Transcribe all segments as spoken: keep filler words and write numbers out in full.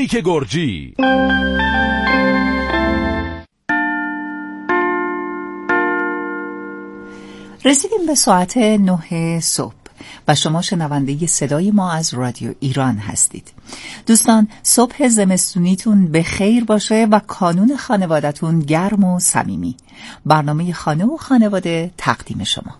موزیک گرجی. رسیدیم به ساعت نه صبح و شما شنونده صدای ما از رادیو ایران هستید. دوستان، صبح زمستونیتون به خیر باشه و کانون خانوادتون گرم و صمیمی. برنامه خانه و خانواده تقدیم شما.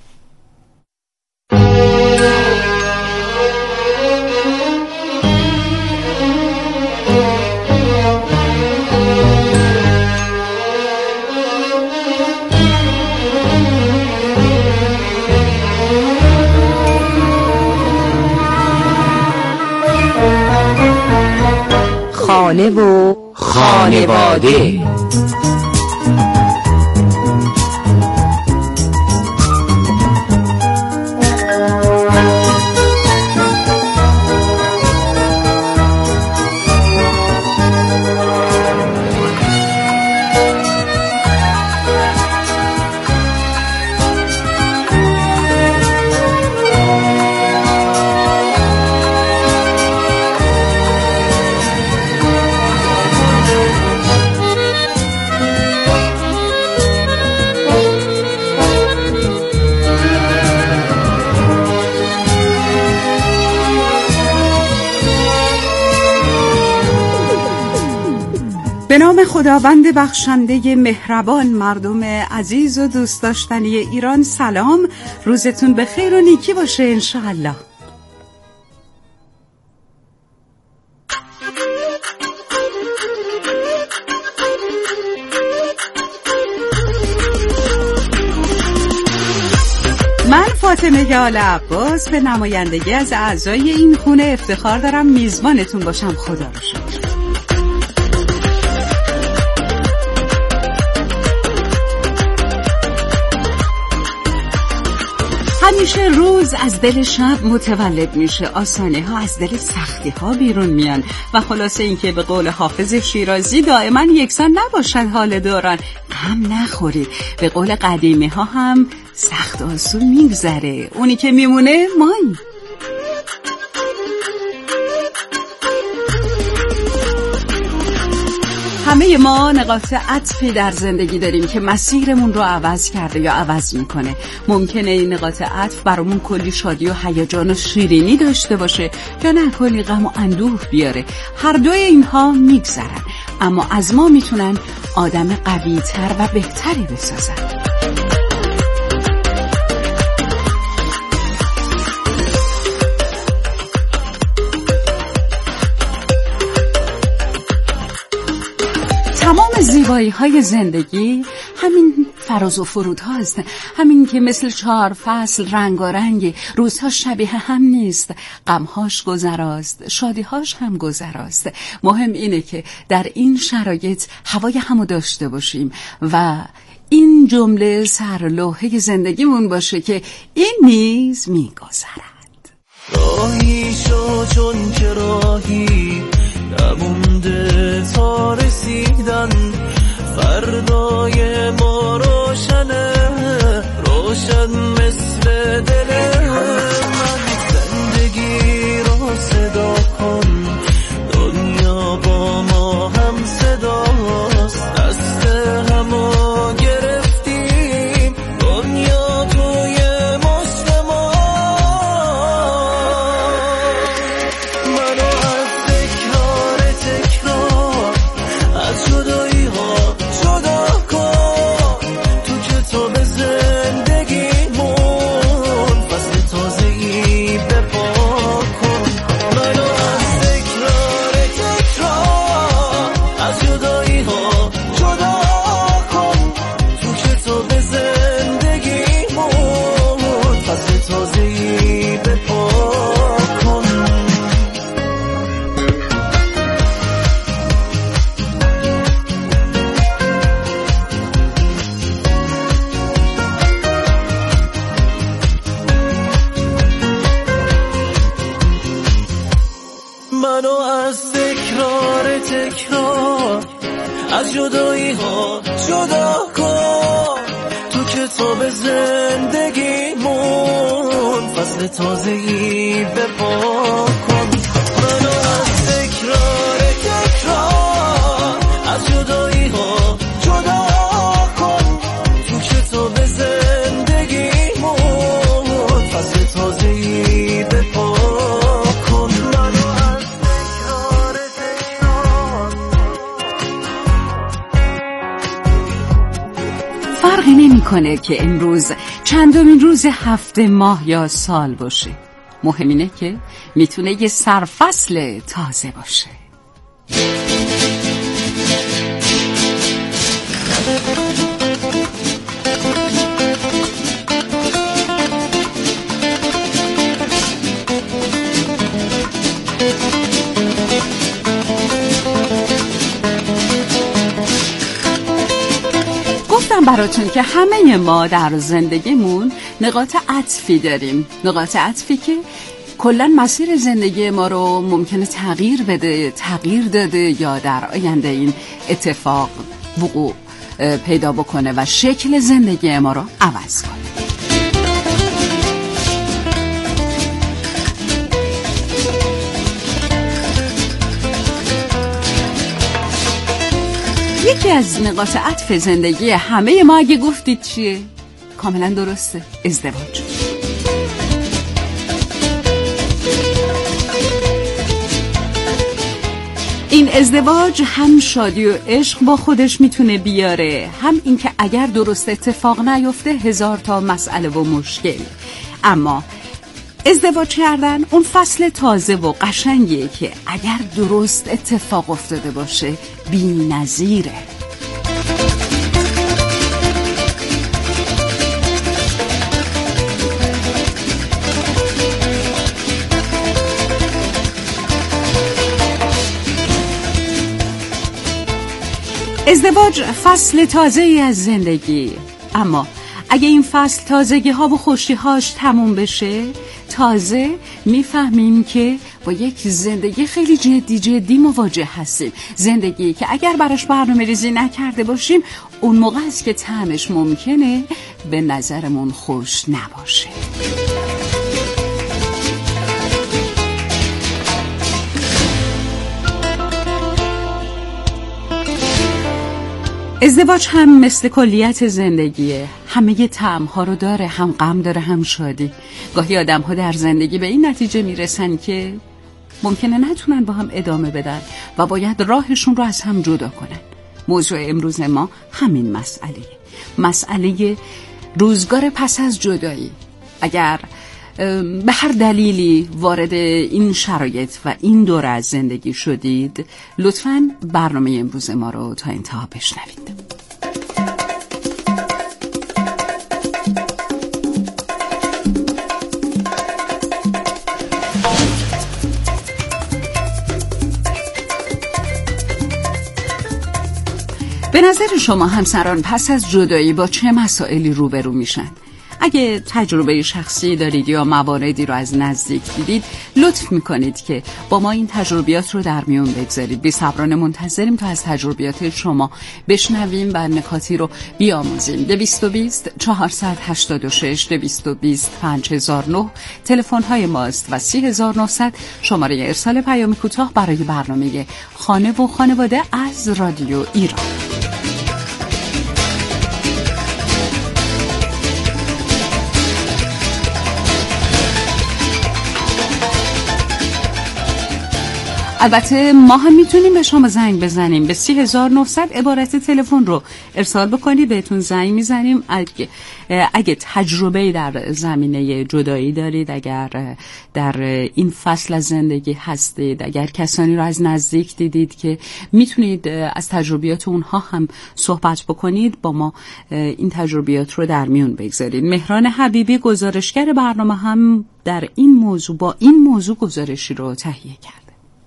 خانه و خانواده. به نام خداوند بخشنده مهربان، مردم عزیز و دوست داشتنی ایران، سلام. روزتون به خیر و نیکی باشه انشاءالله. من فاطمه آل عباس به نمایندگی از اعضای این خونه افتخار دارم میزبانتون باشم. خدا رو شکر. همیشه روز از دل شب متولد میشه، آسانه ها از دل سختی ها بیرون میان و خلاصه این که به قول حافظ شیرازی دائما یکسان نباشن حال دوران. غم نخورید، به قول قدیمی ها هم سخت آسون میگذره، اونی که میمونه مایی. همه ما نقاط عطفی در زندگی داریم که مسیرمون رو عوض کرده یا عوض میکنه. ممکنه این نقاط عطف برامون کلی شادی و هیجان و شیرینی داشته باشه یا نه کلی غم و اندوه بیاره. هر دوی اینها میگذرن، اما از ما میتونن آدم قوی‌تر و بهتری بسازن. تمام زیبایی های زندگی همین فراز و فرود هاست، همین که مثل چهار فصل رنگارنگ، روزها شبیه هم نیست، غمهاش گذراست، شادیهاش هم گذراست. مهم اینه که در این شرایط هوای همو داشته باشیم و این جمله سرلوحه زندگیمون باشه که این نیز میگذرد. راهی شو چون که راهی نمونده تا رسیدن، فردای ما روشنه، روشن مثل دل من. زندگی رو صدا کن، دنیا با ما هم صداست، دست همو گرفتیم، دنیا توی مشت ما. منو از تکرار تکرار از جدایی ها جدا کن، تو کتاب زندگیمون فصل تازه‌ای بپا کن. منو از تکرار تکرار از جدایی ها جدا کن، تو کتاب زندگیمون فصل تازه‌ای بپا کن. منو از تکرار تکرار از جدایی ها جدا کن، تو کتاب زندگیمون فصل تازه‌ای بپا کن. منو از تکرار تکرار میکنه که امروز چندمین روز هفته، ماه یا سال باشه. مهم اینه که میتونه یه سرفصل تازه باشه. گفتم براتون که همه ما در زندگیمون نقاط عطفی داریم، نقاط عطفی که کلا مسیر زندگی ما رو ممکنه تغییر بده، تغییر داده یا در آینده این اتفاق وقوع پیدا بکنه و شکل زندگی ما رو عوض کنه. یکی از نقاط عطف زندگی همه ما اگه گفتید چیه؟ کاملا درسته، ازدواج. این ازدواج هم شادی و عشق با خودش میتونه بیاره، هم اینکه اگر درست اتفاق نیفته هزار تا مسئله و مشکل. اما ازدواج کردن اون فصل تازه و قشنگیه که اگر درست اتفاق افتاده باشه بی‌نظیره. ازدواج فصل تازه‌ای از زندگی، اما اگه این فصل تازگی ها و خوشی هاش تموم بشه، تازه میفهمیم که با یک زندگی خیلی جدی جدی مواجه هستیم. زندگی که اگر براش برنامه ریزی نکرده باشیم اون موقع است که طعمش ممکنه به نظرمون خوش نباشه. ازدواج هم مثل کلیت زندگیه، همه طعم‌ها رو داره، هم غم داره هم شادی. گاهی آدم‌ها در زندگی به این نتیجه میرسن که ممکنه نتونن با هم ادامه بدن و باید راهشون رو از هم جدا کنن. موضوع امروز ما همین مسئله، مسئله روزگار پس از جدایی. اگر به هر دلیلی وارد این شرایط و این دوره از زندگی شدید، لطفاً برنامه امروز ما رو تا انتها بشنوید. به نظر شما همسران پس از جدایی با چه مسائلی روبرو میشن؟ اگه تجربه شخصی دارید یا مواردی رو از نزدیک دیدید، لطف میکنید که با ما این تجربیات رو در میون بگذارید. بی‌صبرانه منتظریم تا از تجربیات شما بشنویم و نکاتی رو بیاموزیم. دویست و بیست چهارصد و هشتاد و شش دویست و بیست پنج هزار و نه تلفن های ماست و سی هزار و نهصد شماره ارسال پیام کوتاه برای برنامه خانه و خانواده از رادیو ایران. البته ما هم میتونیم به شما زنگ بزنیم به سی هزار و نهصد. عبارت تلفن رو ارسال بکنید، بهتون زنگ میزنیم. اگه, اگه تجربه در زمینه جدایی دارید، اگر در این فصل از زندگی هستید، اگر کسانی رو از نزدیک دیدید که میتونید از تجربیات اونها هم صحبت بکنید، با ما این تجربیات رو در میون بگذارید. مهران حبیبی گزارشگر برنامه هم در این موضوع با این موضوع گزارشی رو تهیه کرد.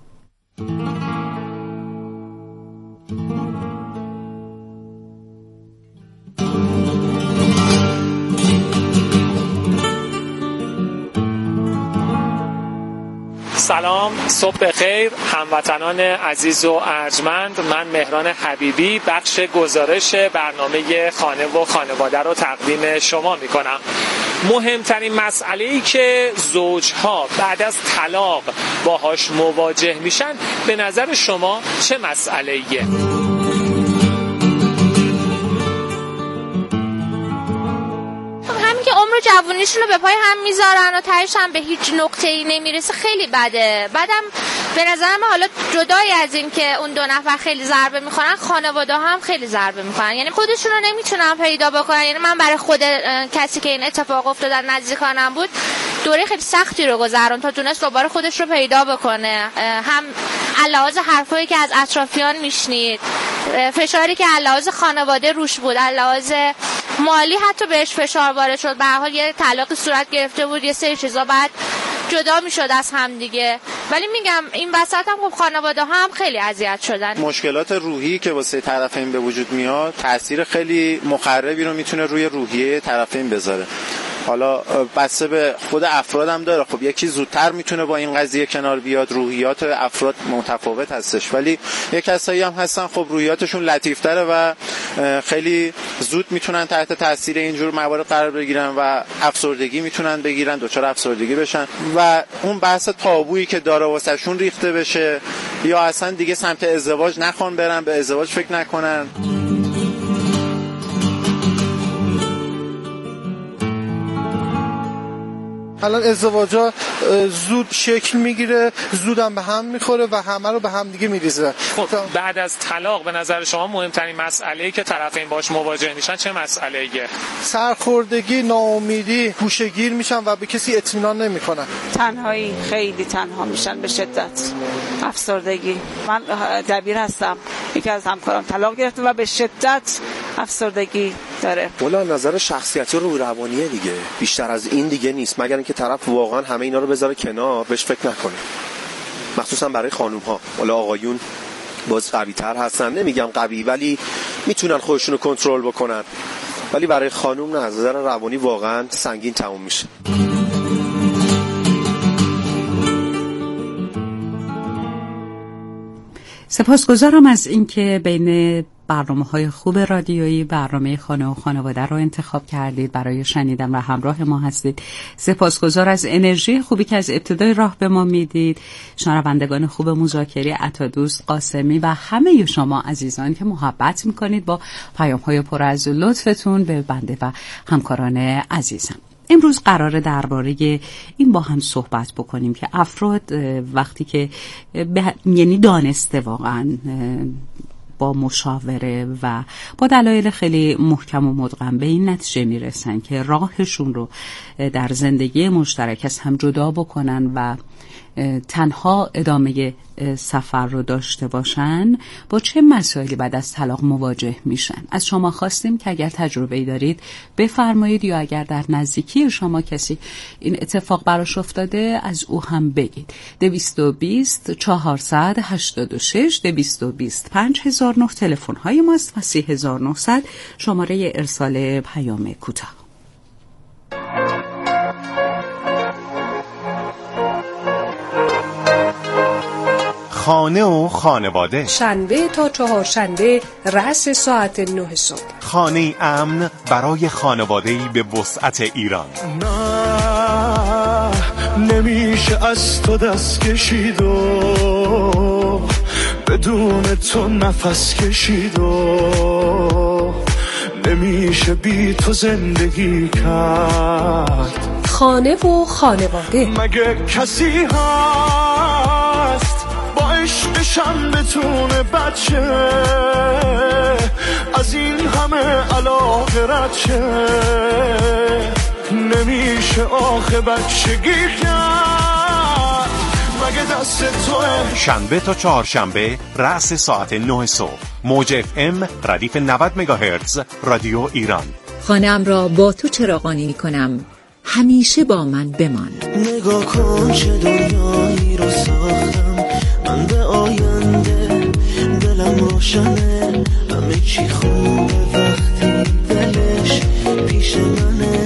سلام، صبح بخیر هموطنان عزیز و ارجمند. من مهران حبیبی بخش گزارش برنامه خانه و خانواده رو تقدیم شما میکنم. مهمترین مسئله‌ای که زوجها بعد از طلاق باهاش مواجه میشن به نظر شما چه مسئله‌ایه؟ عمر جوونیشون رو به پای هم میذارن و تهش هم به هیچ نقطه‌ای نمیرسه. خیلی بده. بعدم به نظر من حالا جدای از این که اون دو نفر خیلی ضربه میخورن، خانواده ها هم خیلی ضربه میخورن، یعنی خودشون رو نمیتونن پیدا بکنن. یعنی من برای خود کسی که این اتفاق افتاد نزدیکانم بود دوره خیلی سختی رو گذرون تا تونست دوباره خودش رو پیدا بکنه. هم علاوه حرفایی که از اطرافیان میشنید، فشاری که علاوه خانواده روش بود، علاوه مالی حتی بهش فشار وارد شد. به هر حال یه طلاق صورت گرفته بود، یه سری چیزا بعد جدا میشد از هم دیگه. ولی میگم این وسط هم خب خانواده ها هم خیلی اذیت شدن. مشکلات روحی که واسه طرفین به وجود میاد تاثیر خیلی مخربی رو میتونه روی روحیه طرفین بذاره. حالا بسته به خود افراد هم داره. خب یکی زودتر میتونه با این قضیه کنار بیاد، روحیات افراد متفاوت هستش، ولی یک کسایی هم هستن خب روحیاتشون لطیفتره و خیلی زود میتونن تحت تاثیر اینجور موارد قرار بگیرن و افسردگی میتونن بگیرن، دچار افسردگی بشن و اون بحث تابویی که داره واسهشون ریخته بشه یا اصلا دیگه سمت ازدواج نخوان برن، به ازدواج فکر نکنن. الان ازدواجا زود شکل میگیره، زودم به هم میخوره و همه رو به هم دیگه میریزه. خب بعد از طلاق به نظر شما مهمترین مسئله‌ای که طرفین باش مواجه میشن چه مسئله‌ایه؟ سرخوردگی، ناامیدی، گوشه‌گیر میشن و به کسی اطمینان نمیکنن. تنهایی، خیلی تنها میشن به شدت. افسردگی. من دبیر هستم. یکی از همکارام طلاق گرفته و به شدت افسردگی داره. والا نظر شخصیتی رو روانیه دیگه، بیشتر از این دیگه نیست، مگر اینکه طرف واقعا همه اینا رو بذاره کنار بهش فکر نکنه. مخصوصا برای خانوم ها. والا آقایون باز قوی تر هستن، نمیگم قوی ولی میتونن خودشون رو کنترل بکنن، ولی برای خانوم نه، از نظر روانی واقعا سنگین تموم میشه. سپاسگزارم از اینکه بین برنامه‌های خوب رادیویی برنامه خانه و خانواده رو انتخاب کردید، برای شنیدن و همراه ما هستید. سپاسگزار از انرژی خوبی که از ابتدای راه به ما میدید. شنوندگان خوب مذاکره، عطادوست، قاسمی و همه شما عزیزان که محبت میکنید با پیام‌های پر از لطفتون به بنده و همکاران عزیزم. امروز قراره درباره این با هم صحبت بکنیم که افراد وقتی که یعنی دانسته واقعا با مشاوره و با دلایل خیلی محکم و مدغم به این نتیجه میرسن که راهشون رو در زندگی مشترک از هم جدا بکنن و تنها ادامه سفر رو داشته باشن، با چه مسائلی بعد از طلاق مواجه میشن. از شما خواستیم که اگر تجربه‌ای دارید بفرمایید، یا اگر در نزدیکی شما کسی این اتفاق براش افتاده از او هم بگید. دویست و بیست چهارصد هشتاد و شش دویست و بیست پنج هزار و نه تلفن های ماست و سه هزار و نهصد شماره ارسال پیام کوتاه. خانه و خانواده، شنبه تا چهارشنبه رأس ساعت نه صبح. خانه امن برای خانواده‌ای به وسعت ایران. نه نمیشه از تو دست کشید و بدون تو نفس کشید و نمیشه بی تو زندگی کرد. خانه و خانواده. مگه کسی هست با عشقشم بتونه بچه از این همه علاقه رد شه؟ نمیشه آخه بچگی کرد مگه دست توه. شنبه تا چهارشنبه رأس ساعت نه صبح، موج اف ام ردیف نود مگاهرتز رادیو ایران. خانه‌ام را با تو چراغانی می‌کنم، همیشه با من بمان. نگاه کن چه دنیایی رو ساختم من به آینده، دلم روشنه، همه چی خوبه وقتی دلش پیش منه.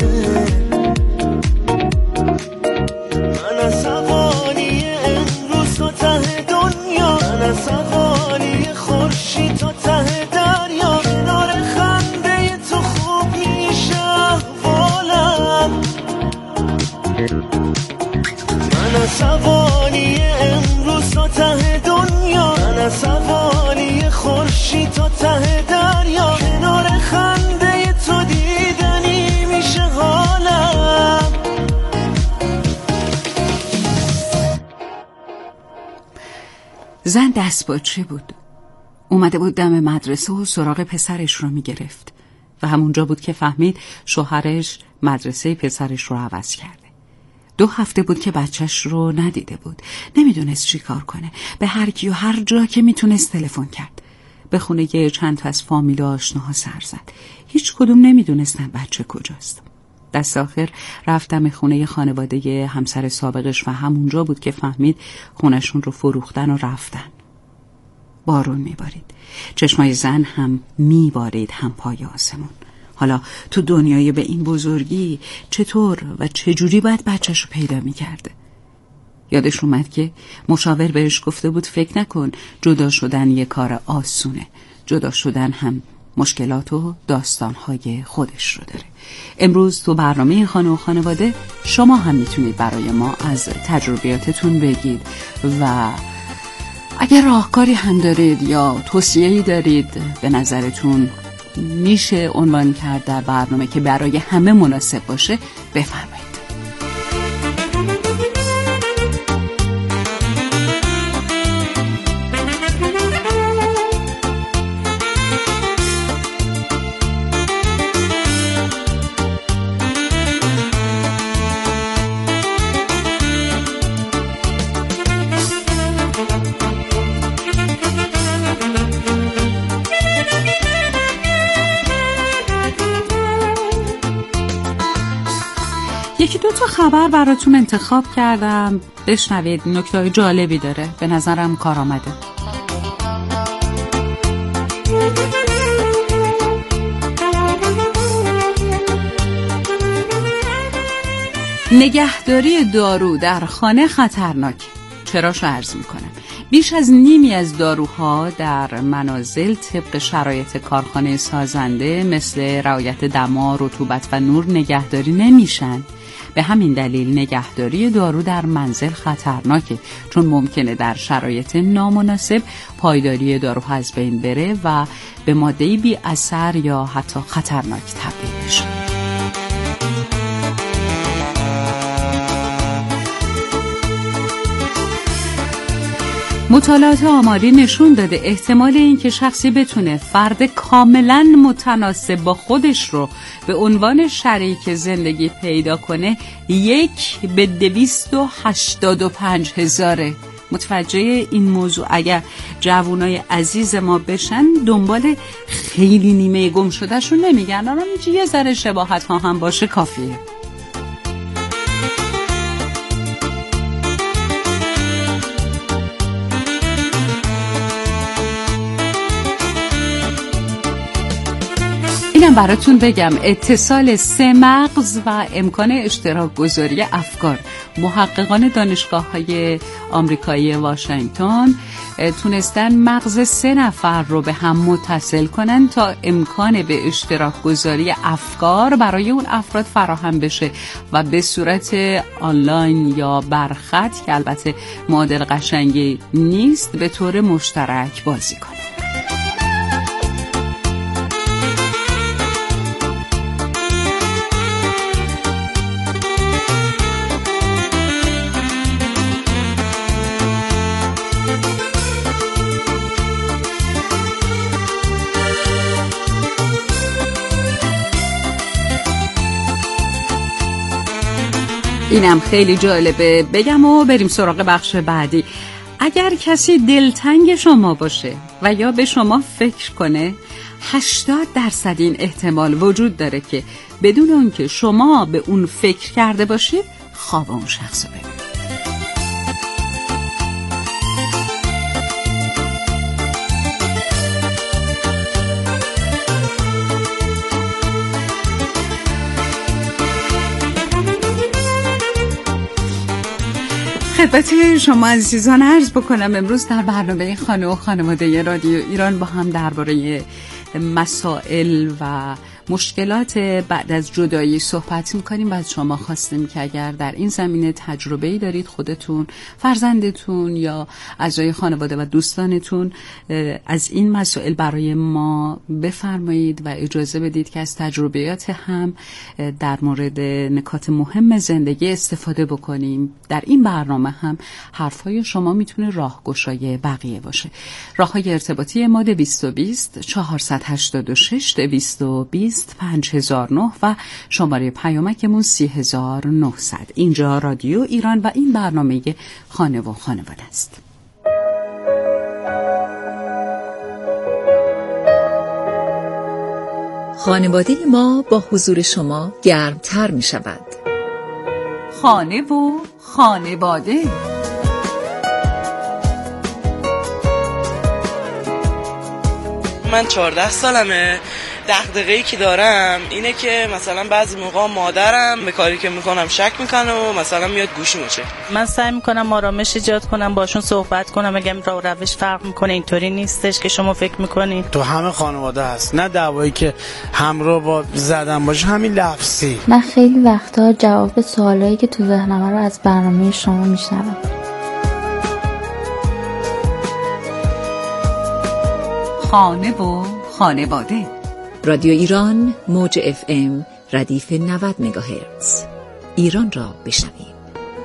من از سوانی امروز تا ته دنیا، من از سوانی خورشید تا ته دریا، کنار خنده تو خوب میشه احوالم. من از سوانی امروز تا ته دنیا، من از سوانی خورشید تا ته دریا، کنار خنده تو دیدنی میشه حالم. زن دستپاچه بود. اومده بود دم مدرسه و سراغ پسرش رو میگرفت و همونجا بود که فهمید شوهرش مدرسه پسرش رو عوض کرده. دو هفته بود که بچهش رو ندیده بود. نمیدونست چی کار کنه. به هر کی و هر جا که میتونست تلفن کرد. به خونه یه چند تا از فامیل و آشناها سر زد. هیچ کدوم نمیدونستن بچه کجاست. دست آخر رفتم خونه خانواده همسر سابقش و همونجا بود که فهمید خونشون رو فروختن و رفتن. بارون میبارید. چشمای زن هم میبارید هم پای آسمون. حالا تو دنیای به این بزرگی چطور و چجوری باید بچه‌ش رو پیدا میکرده؟ یادش اومد که مشاور بهش گفته بود فکر نکن جدا شدن یه کار آسونه. جدا شدن هم مشکلات و داستانهای خودش رو داره. امروز تو برنامه خانه و خانواده شما هم میتونید برای ما از تجربیاتتون بگید و اگر راهکاری هم دارید یا توصیه‌ای دارید به نظرتون میشه عنوان کرد در برنامه که برای همه مناسب باشه بفرمایید. یکی دو تا خبر براتون انتخاب کردم، بشنوید، نکته جالبی داره، به نظرم کار آمده. نگهداری دارو در خانه خطرناک. چراشو عرض میکنم. بیش از نیمی از داروها در منازل طبق شرایط کارخانه سازنده مثل رعایت دما، رطوبت و نور نگهداری نمیشن. به همین دلیل نگهداری دارو در منزل خطرناکه، چون ممکنه در شرایط نامناسب پایداری دارو از بین بره و به ماده‌ای بی اثر یا حتی خطرناک تبدیل بشه. مطالعات آماری نشون داده احتمال اینکه شخصی بتونه فرد کاملا متناسب با خودش رو به عنوان شریک زندگی پیدا کنه یک به دویست و هشتاد و پنج هزاره. متوجه این موضوع اگر جوانای عزیز ما بشن دنبال خیلی نیمه گم شده شون نمیگن، اما یه ذره شباهت ها هم باشه کافیه. اینم براتون بگم اتصال سه مغز و امکان اشتراک گذاری افکار. محققان دانشگاه‌های آمریکایی واشنگتن تونستن مغز سه نفر رو به هم متصل کنن تا امکان به اشتراک گذاری افکار برای اون افراد فراهم بشه و به صورت آنلاین یا برخط که البته معادل قشنگی نیست به طور مشترک بازی کنن. اینم خیلی جالبه بگم و بریم سراغ بخش بعدی. اگر کسی دلتنگ شما باشه و یا به شما فکر کنه هشتاد درصد این احتمال وجود داره که بدون اون که شما به اون فکر کرده باشید خواب اون شخص رو ببینید. خدمت شما عزیزان عرض بکنم امروز در برنامه خانه و خانواده رادیو ایران با هم درباره مسائل و مشکلات بعد از جدایی صحبت میکنیم. بعد شما خواستیم که اگر در این زمینه تجربه‌ای دارید، خودتون، فرزندتون یا اعضای خانواده و دوستانتون، از این مسائل برای ما بفرمایید و اجازه بدید که از تجربیات هم در مورد نکات مهم زندگی استفاده بکنیم. در این برنامه هم حرفای شما میتونه راهگشای بقیه باشه. راههای ارتباطی ما دویست و بیست چهارصد و هشتاد و شش دویست و بیست پنج هزار و نه و شماره پیامکمون سی هزار و نهصد. اینجا رادیو ایران و این برنامه خانه و خانواده است. خانواده ما با حضور شما گرمتر می شود. خانه و خانواده. من چهارده سالمه. دغدغه‌ای که دارم اینه که مثلا بعضی موقع مادرم به کاری که میکنم شک میکنه و مثلا میاد گوش میشه. من سعی میکنم آرامش ایجاد کنم، باشون صحبت کنم، بگم راه و روش فرق میکنه، اینطوری نیستش که شما فکر میکنین. تو همه خانواده هست، نه دعوایی که همراه با زدن باشه، همین لفظی. من خیلی وقتا جواب سوالایی که تو ذهنم رو از برنامه شما میشنوم. خانه و خانواده. رادیو ایران موج اف ام ردیف نود مگاهرتز. ایران را بشنوید.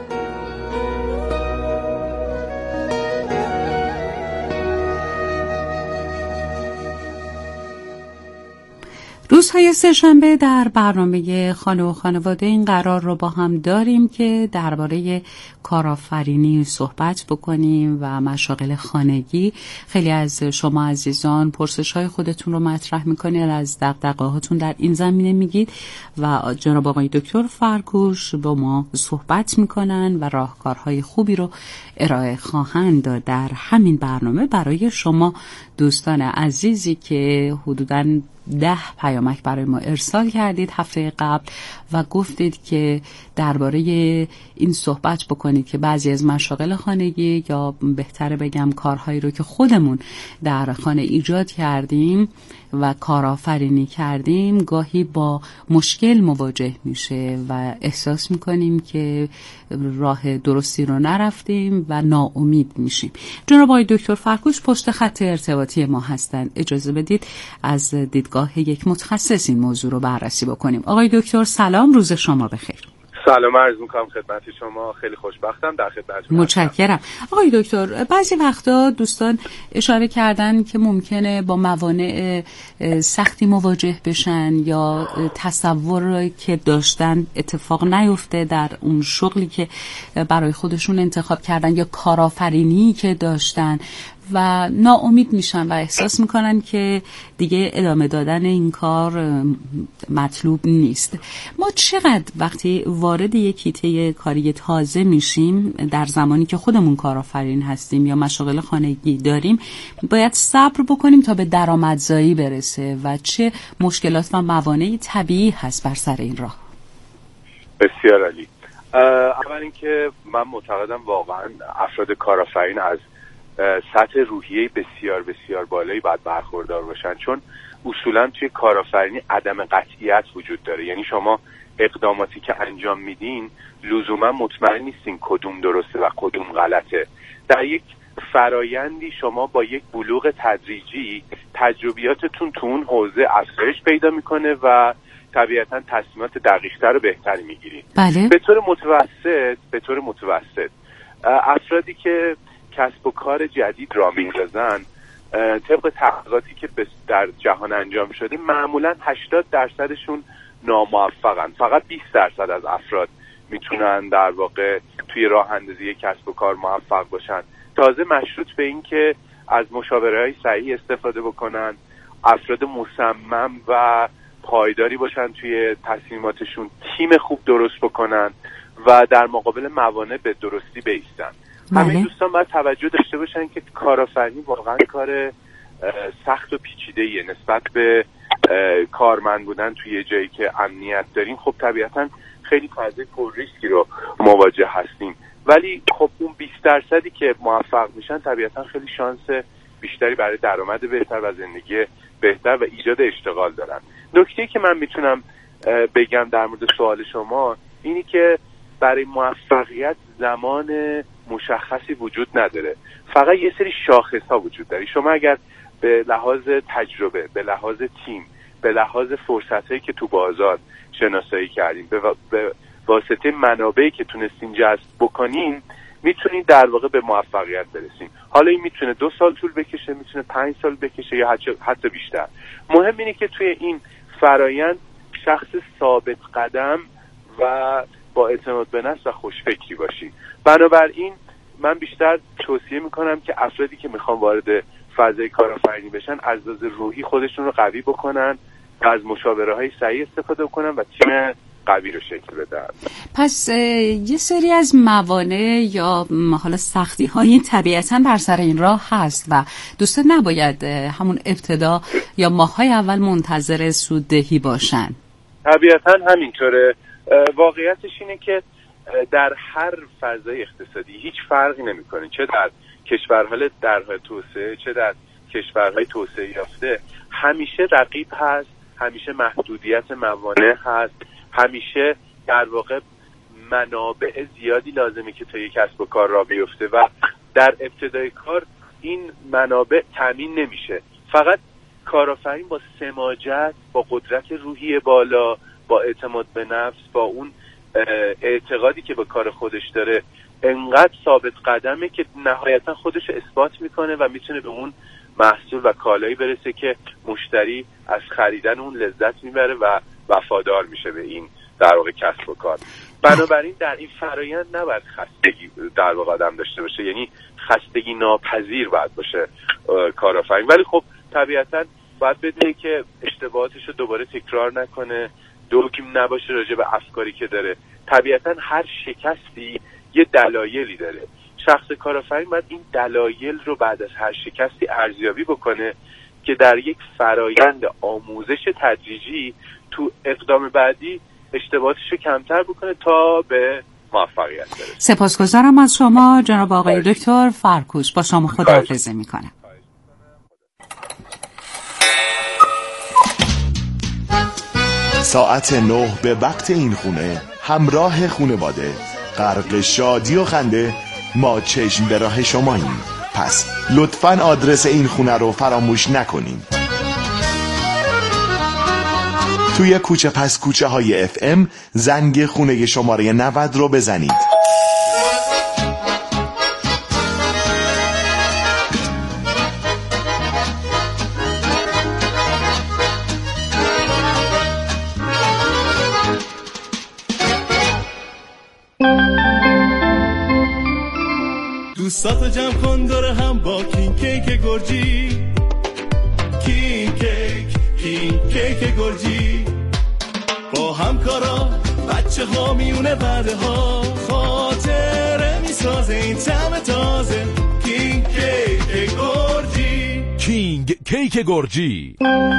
روزهای سه‌شنبه در برنامه خانه و خانواده این قرار رو با هم داریم که درباره کارآفرینی صحبت بکنیم و مشاغل خانگی. خیلی از شما عزیزان پرسش‌های خودتون رو مطرح می‌کنید، از دغدغه‌هاتون در این زمینه میگید و جناب آقای دکتر فرکوش با ما صحبت می‌کنن و راهکارهای خوبی رو ارائه خواهند داد در همین برنامه برای شما دوستان عزیزی که حدوداً ده پیامک برای ما ارسال کردید هفته قبل و گفتید که درباره این صحبت بکنید که بعضی از مشاغل خانگی یا بهتره بگم کارهایی رو که خودمون در خانه ایجاد کردیم و کارآفرینی کردیم گاهی با مشکل مواجه میشه و احساس میکنیم که راه درستی رو نرفتیم و ناامید میشیم. جناب آقای دکتر فرکوش پشت خط ارتباطی ما هستند. اجازه بدید از دیدگاه یک متخصص این موضوع رو بررسی بکنیم. آقای دکتر سلام، روز شما بخیر. سلام عرض می‌کنم خدمت شما. خیلی خوشبختم در خدمتتون. متشکرم. آقای دکتر، بعضی وقتا دوستان اشاره کردن که ممکنه با موانع سختی مواجه بشن یا تصوری که داشتن اتفاق نیفته در اون شغلی که برای خودشون انتخاب کردن یا کارآفرینی که داشتن و ناامید میشن و احساس میکنن که دیگه ادامه دادن این کار مطلوب نیست. ما چقدر وقتی وارد یک حیطه کاری تازه میشیم در زمانی که خودمون کارآفرین هستیم یا مشاغل خانگی داریم باید صبر بکنیم تا به درآمدزایی برسه و چه مشکلات و موانعی طبیعی هست بر سر این راه؟ بسیار عالی. اول اینکه من معتقدم واقعا افراد کارآفرین از سطح روحیه بسیار بسیار بالایی باید برخوردار باشن، چون اصولا توی کارآفرینی عدم قطعیت وجود داره. یعنی شما اقداماتی که انجام میدین لزوما مطمئن نیستین کدوم درسته و کدوم غلطه. در یک فرایندی شما با یک بلوغ تدریجی تجربیاتتون تو اون حوزه افزایش پیدا میکنه و طبیعتا تصمیمات دقیق‌تر و بهتری میگیرین. بله. به طور متوسط به طور متوسط افرادی که کسب و کار جدید را میندازن طبق تحقیقاتی که در جهان انجام شده معمولا هشتاد درصدشون ناموفقن. فقط بیست درصد از افراد میتونن در واقع توی راه اندازی کسب و کار موفق باشن. تازه مشروط به این که از مشاوره‌های صحیح استفاده بکنن، افراد مصمم و پایداری باشن توی تصمیماتشون، تیم خوب درست بکنن و در مقابل موانع به درستی بایستن. همه دوستان باید توجه داشته باشن که کارآفرینی واقعا کار سخت و پیچیده‌ایه. نسبت به کارمند بودن توی یه جایی که امنیت داریم خب طبیعتا خیلی فضای پر ریسکی رو مواجه هستیم، ولی خب اون بیست درصدی که موفق میشن طبیعتا خیلی شانس بیشتری برای درآمد بهتر و زندگی بهتر و ایجاد اشتغال دارن. نکته که من میتونم بگم در مورد سوال شما اینی که برای موفقیت زمان مشخصی وجود نداره، فقط یه سری شاخص ها وجود داره. شما اگر به لحاظ تجربه، به لحاظ تیم، به لحاظ فرصت هایی که تو بازار شناسایی کردیم، به, و... به واسطه منابعی که تونستین جذب بکنین، میتونین در واقع به موفقیت برسین. حالا این میتونه دو سال طول بکشه، میتونه پنج سال بکشه یا حتی بیشتر. مهم اینه که توی این فرایند شخص ثابت قدم و با اعتماد به نفس و خوشفکری باشی. بنابراین من بیشتر توصیه میکنم که افرادی که میخوان وارد فضای کارآفرینی بشن از لحاظ روحی خودشون رو قوی بکنن و از مشاوره‌های صحیح استفاده بکنن و تیم قوی رو شکل بدن. پس یه سری از موانع یا حالا سختی های طبیعتاً بر سر این راه هست و دوستان نباید همون ابتدا یا ماه‌های اول منتظر سوددهی باشن. طبیعتاً همینطوره. واقعیتش اینه که در هر فضای اقتصادی هیچ فرقی نمی‌کنه، چه در کشورهای در توسعه چه در کشورهای توسعه یافته، همیشه رقیب هست، همیشه محدودیت موانع هست، همیشه در واقع منابع زیادی لازمه که تا یک کسب و کار را بیفته و در ابتدای کار این منابع تامین نمیشه. فقط کارآفرین با سماجت، با قدرت روحی بالا، با اعتماد به نفس، با اون اعتقادی که به کار خودش داره انقدر ثابت قدمه که نهایتا خودش اثبات میکنه و میتونه به اون محصول و کالایی برسه که مشتری از خریدن اون لذت میبره و وفادار میشه به این در واقع کسب و کار. بنابراین در این فرایند نباید خستگی در واقع آدم داشته باشه، یعنی خستگی ناپذیر باید باشه کارآفرین، ولی خب طبیعتا باید بدونه که اشتباهاتش رو دوباره تکرار نکنه، دوگم نباشه راجع به افکاری که داره. طبیعتا هر شکستی یه دلایلی داره. شخص کارآفرین باید این دلایل رو بعد از هر شکستی ارزیابی بکنه که در یک فرایند آموزش تدریجی تو اقدام بعدی اشتباهاتش رو کمتر بکنه تا به موفقیت برسه. سپاسگزارم از شما جناب آقای دکتر فرکوش. با شما خداحافظی میکنم. ساعت نه به وقت این خونه، همراه خانواده، غرق شادی و خنده، ما چشم به راه شماییم. پس لطفاً آدرس این خونه رو فراموش نکنین. توی کوچه پس کوچه های اف ام زنگ خونه شماره نود رو بزنید. دوستاتو جمع کن دور هم با کین کیک گرجی، کین کیک کین کیک گرجی، با همکارا بچه ها میونه بعده ها خاطره میسازه این طعم تازه. کین کیک گرجی، کینگ کیک گرجی.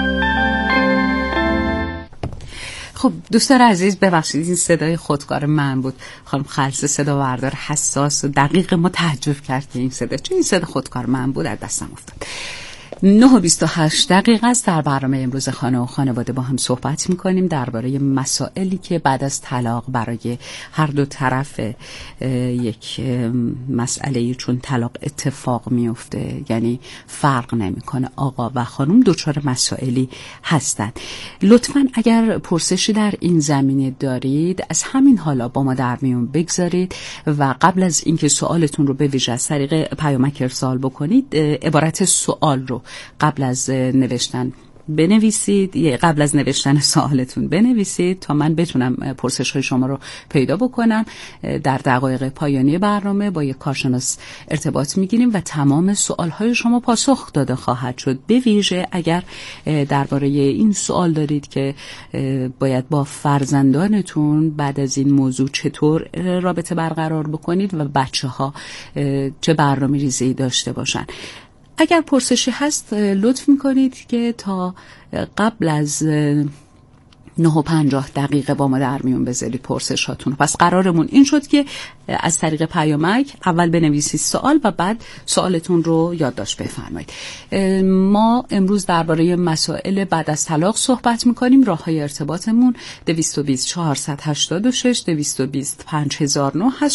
خب دوستان عزیز ببخشید این صدای خودکار من بود. خانم خلصه صدا بردار حساس و دقیق ما تعجب کرد که این صدا، چون این صدا خودکار من بود، از دستم افتاد. نه و بیست و هشت دقیقه است. در برنامه امروز خانه و خانواده با هم صحبت میکنیم درباره مسائلی که بعد از طلاق برای هر دو طرف یک مسئله چون طلاق اتفاق میفته، یعنی فرق نمیکنه آقا و خانم دچار مسائلی هستند. لطفاً اگر پرسشی در این زمینه دارید از همین حالا با ما در میون بگذارید و قبل از اینکه سوالتون رو به ویژه از طریق پیامک ارسال بکنید عبارت سوال رو قبل از نوشتن بنویسید، قبل از نوشتن سوالتون بنویسید تا من بتونم پرسش های شما رو پیدا بکنم. در دقایق پایانی برنامه با یک کارشناس ارتباط میگیریم و تمام سوال های شما پاسخ داده خواهد شد. به ویژه اگر درباره این سوال دارید که باید با فرزندانتون بعد از این موضوع چطور رابطه برقرار بکنید و بچه ها چه برنامه ریزی داشته باشن. اگر پرسشی هست لطف میکنید که تا قبل از نه و پنجاه دقیقه با ما در میون بذارید پرسشاتون. پس قرارمون این شد که از طریق پیامک اول بنویسید سوال و بعد سوالتون رو یادداشت بفرمایید. ما امروز درباره مسائل بعد از طلاق صحبت میکنیم. راههای ارتباطمون دویست و بیست چهارصد و هشتاد و شش دویست و بیست پنج هزار و نه هست.